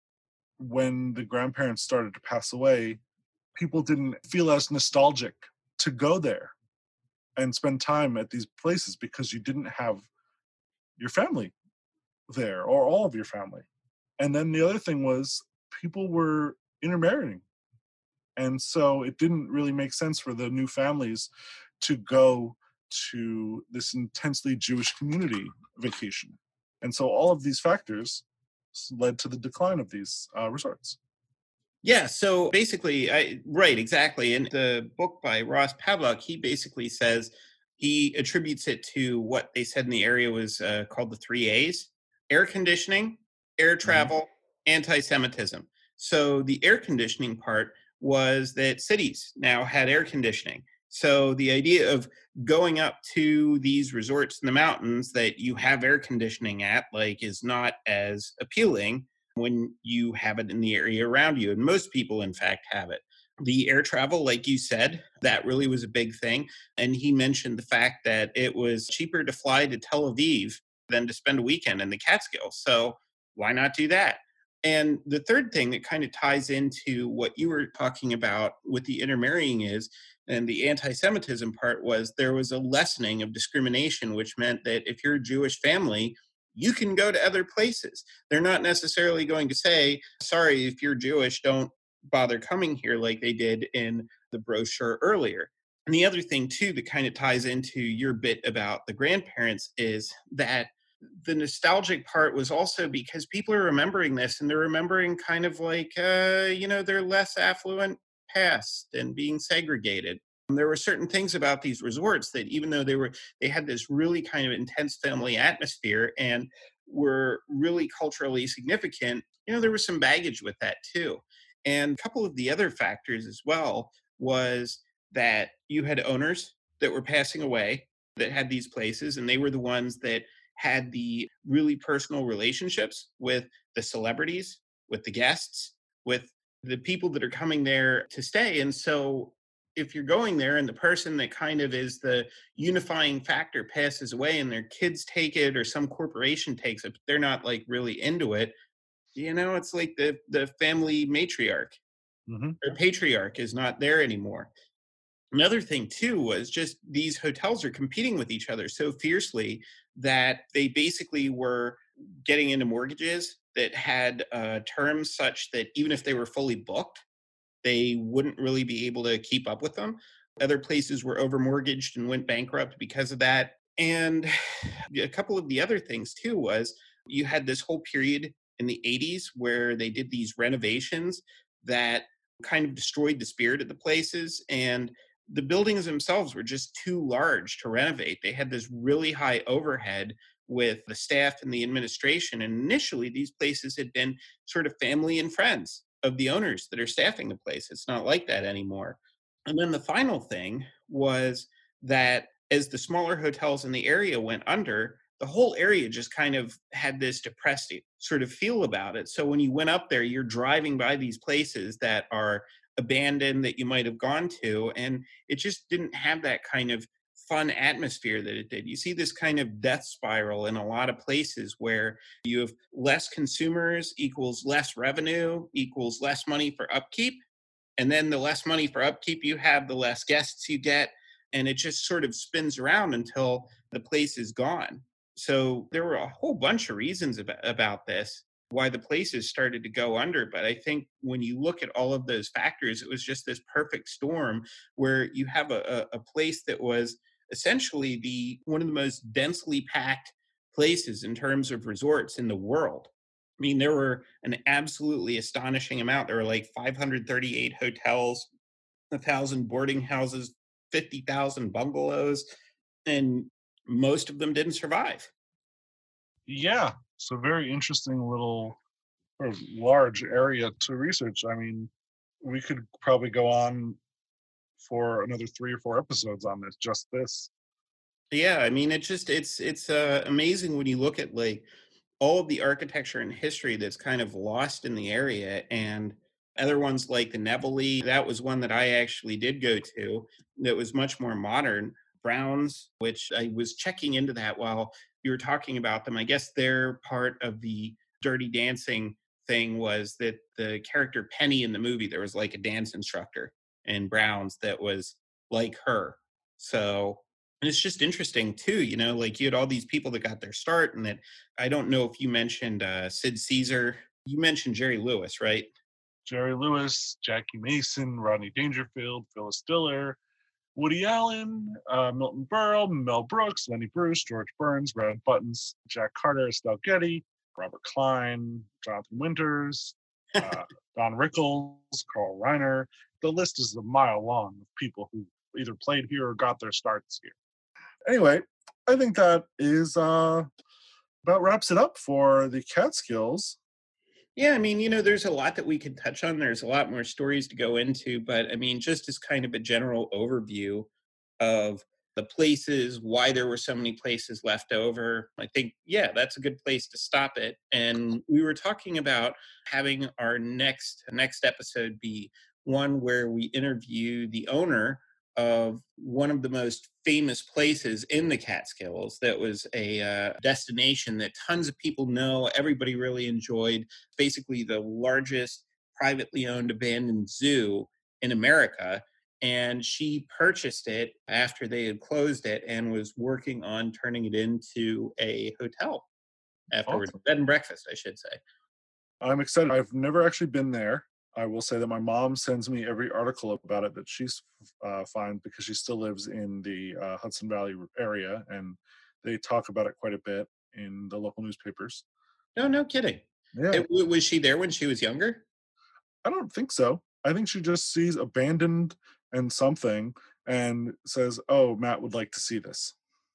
when the grandparents started to pass away, people didn't feel as nostalgic to go there and spend time at these places because you didn't have your family there, or all of your family. And then the other thing was people were intermarrying. And so it didn't really make sense for the new families to go to this intensely Jewish community vacation. And so all of these factors led to the decline of these resorts. Yeah, so basically, right, exactly. In the book by Ross Pavlok, he basically says he attributes it to what they said in the area was called the 3 A's: air conditioning, air travel, anti-Semitism. So the air conditioning part was that cities now had air conditioning. So the idea of going up to these resorts in the mountains that you have air conditioning at, is not as appealing when you have it in the area around you. And most people, in fact, have it. The air travel, like you said, that really was a big thing. And he mentioned the fact that it was cheaper to fly to Tel Aviv than to spend a weekend in the Catskills. So why not do that? And the third thing that kind of ties into what you were talking about with the intermarrying and the anti-Semitism part, was there was a lessening of discrimination, which meant that if you're a Jewish family, you can go to other places. They're not necessarily going to say, sorry, if you're Jewish, don't bother coming here, like they did in the brochure earlier. And the other thing, too, that kind of ties into your bit about the grandparents is that the nostalgic part was also because people are remembering this, and they're remembering kind of their less affluent past and being segregated. There were certain things about these resorts that, even though they had this really kind of intense family atmosphere and were really culturally significant, there was some baggage with that too. And a couple of the other factors as well was that you had owners that were passing away that had these places, and they were the ones that had the really personal relationships with the celebrities, with the guests, with the people that are coming there to stay. And so if you're going there and the person that kind of is the unifying factor passes away and their kids take it, or some corporation takes it, but they're not really into it, it's like the family matriarch or patriarch is not there anymore. Another thing too was just these hotels are competing with each other so fiercely that they basically were getting into mortgages that had terms such that even if they were fully booked, they wouldn't really be able to keep up with them. Other places were overmortgaged and went bankrupt because of that. And a couple of the other things too was you had this whole period in the 80s where they did these renovations that kind of destroyed the spirit of the places, and the buildings themselves were just too large to renovate. They had this really high overhead with the staff and the administration. And initially, these places had been sort of family and friends of the owners that are staffing the place. It's not like that anymore. And then the final thing was that as the smaller hotels in the area went under, the whole area just kind of had this depressed sort of feel about it. So when you went up there, you're driving by these places that are abandoned that you might have gone to, and it just didn't have that kind of fun atmosphere that it did. You see this kind of death spiral in a lot of places where you have less consumers equals less revenue equals less money for upkeep, and then the less money for upkeep you have, the less guests you get. And it just sort of spins around until the place is gone. So there were a whole bunch of reasons about this, why the places started to go under. But I think when you look at all of those factors, it was just this perfect storm where you have a place that was essentially the one of the most densely packed places in terms of resorts in the world. I mean, there were an absolutely astonishing amount. There were like 538 hotels, 1,000 boarding houses, 50,000 bungalows, and most of them didn't survive. Yeah, it's a very interesting little or large area to research. I mean, we could probably go on for another 3 or 4 episodes on this, just this. Yeah, I mean, it's amazing when you look at like all of the architecture and history that's kind of lost in the area, and other ones like the Nevele. That was one that I actually did go to that was much more modern. Browns, which I was checking into that while you were talking about them. I guess they're part of the Dirty Dancing thing, was that the character Penny in the movie, there was like a dance instructor in Browns that was like her. So, and it's just interesting too, like you had all these people that got their start, and that I don't know if you mentioned Sid Caesar. You mentioned Jerry Lewis, right? Jerry Lewis, Jackie Mason, Rodney Dangerfield, Phyllis Diller, Woody Allen, Milton Berle, Mel Brooks, Lenny Bruce, George Burns, Red Buttons, Jack Carter, Estelle Getty, Robert Klein, Jonathan Winters, Don Rickles, Carl Reiner. The list is a mile long of people who either played here or got their starts here. Anyway, I think that is about wraps it up for the Catskills. Yeah, I mean, there's a lot that we could touch on. There's a lot more stories to go into, but I mean, just as kind of a general overview of the places, why there were so many places left over, I think, yeah, that's a good place to stop it. And we were talking about having our next episode be one where we interview the owner of one of the most famous places in the Catskills that was a destination that tons of people know, everybody really enjoyed, basically the largest privately owned abandoned zoo in America. And she purchased it after they had closed it and was working on turning it into a hotel afterwards. Awesome. Bed and breakfast, I should say. I'm excited. I've never actually been there. I will say that my mom sends me every article about it that she's finds, because she still lives in the Hudson Valley area, and they talk about it quite a bit in the local newspapers. No kidding. Yeah. Was she there when she was younger? I don't think so. I think she just sees abandoned and something and says, "Oh, Matt would like to see this."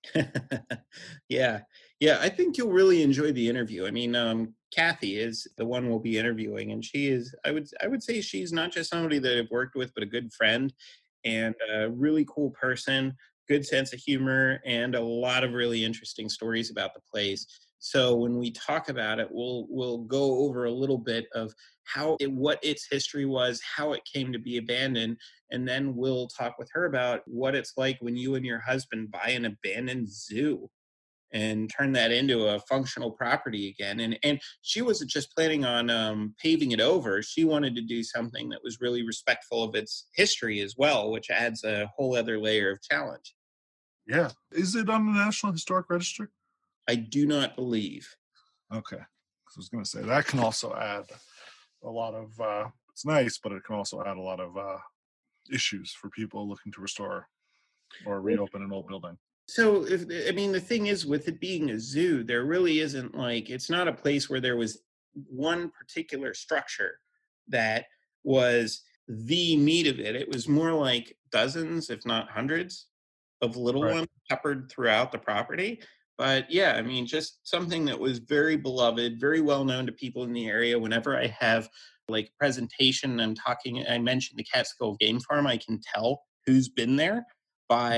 Yeah. I think you'll really enjoy the interview. I mean, Kathy is the one we'll be interviewing, and she is, I would say she's not just somebody that I've worked with, but a good friend and a really cool person, good sense of humor, and a lot of really interesting stories about the place. So when we talk about it, we'll go over a little bit of what its history was, how it came to be abandoned, and then we'll talk with her about what it's like when you and your husband buy an abandoned zoo and turn that into a functional property again. And she wasn't just planning on paving it over. She wanted to do something that was really respectful of its history as well, which adds a whole other layer of challenge. Yeah. Is it on the National Historic Register? I do not believe. Okay. I was going to say that can also add a lot of, it's nice, but it can also add a lot of issues for people looking to restore or reopen an old building. So, the thing is, with it being a zoo, there really isn't it's not a place where there was one particular structure that was the meat of it. It was more like dozens, if not hundreds, of little ones peppered throughout the property. But yeah, I mean, just something that was very beloved, very well known to people in the area. Whenever I have like presentation, I mentioned the Catskill Game Farm, I can tell who's been there by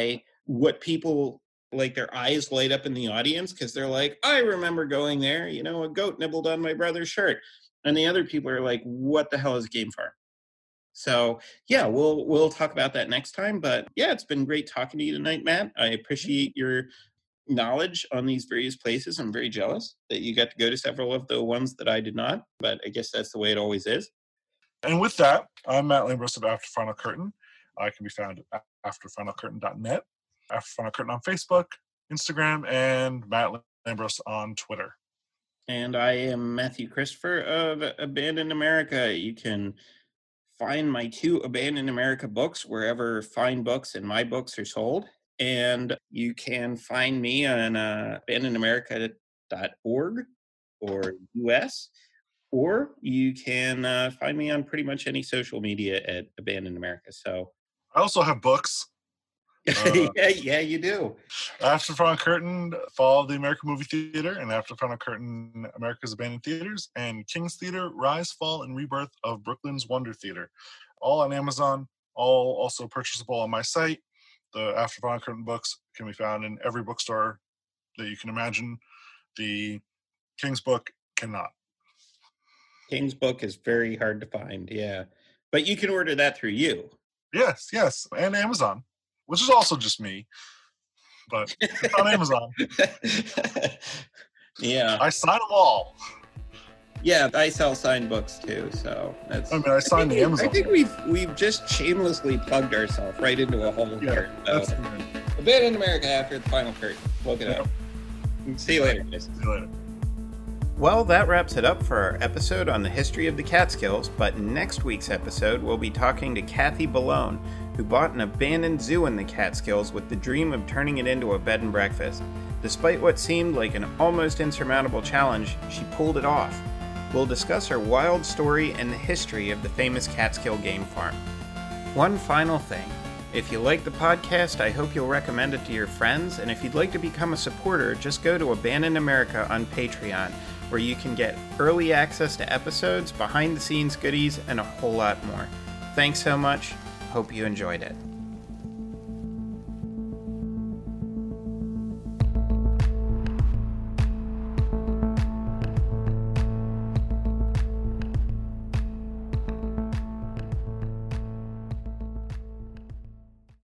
what people, like, their eyes light up in the audience because they're like, I remember going there, a goat nibbled on my brother's shirt. And the other people are like, what the hell is a game farm? So yeah, we'll talk about that next time. But yeah, it's been great talking to you tonight, Matt. I appreciate your knowledge on these various places. I'm very jealous that you got to go to several of the ones that I did not, but I guess that's the way it always is. And with that, I'm Matt Lambros of After Final Curtain. I can be found at afterfinalcurtain.net, After Final Curtain on Facebook, Instagram, and Matt Lambros on Twitter. And I am Matthew Christopher of Abandoned America. You can find my 2 Abandoned America books wherever fine books and my books are sold. And you can find me on abandonedamerica.org or US, or you can find me on pretty much any social media at Abandoned America. So I also have books. yeah, you do. After Final Curtain, Fall of the American Movie Theater, and After Final Curtain, America's Abandoned Theaters, and King's Theater, Rise, Fall, and Rebirth of Brooklyn's Wonder Theater. All on Amazon, all also purchasable on my site. The After Final Curtain books can be found in every bookstore that you can imagine. The King's book cannot. King's book is very hard to find, yeah. But you can order that through you. Yes, and Amazon, which is also just me, but it's on Amazon. Yeah. I sign them all. Yeah, I sell signed books too, so that's... I signed the Amazon. I think we've just shamelessly plugged ourselves right into a hole here. That's Abandoned America After the Final Curtain. Look it up. See you later, guys. See you later. Well, that wraps it up for our episode on the history of the Catskills, but next week's episode we'll be talking to Kathy Ballone, who bought an abandoned zoo in the Catskills with the dream of turning it into a bed and breakfast. Despite what seemed like an almost insurmountable challenge, she pulled it off. We'll discuss her wild story and the history of the famous Catskill Game Farm. One final thing. If you like the podcast, I hope you'll recommend it to your friends, and if you'd like to become a supporter, just go to Abandoned America on Patreon, where you can get early access to episodes, behind-the-scenes goodies, and a whole lot more. Thanks so much. Hope you enjoyed it.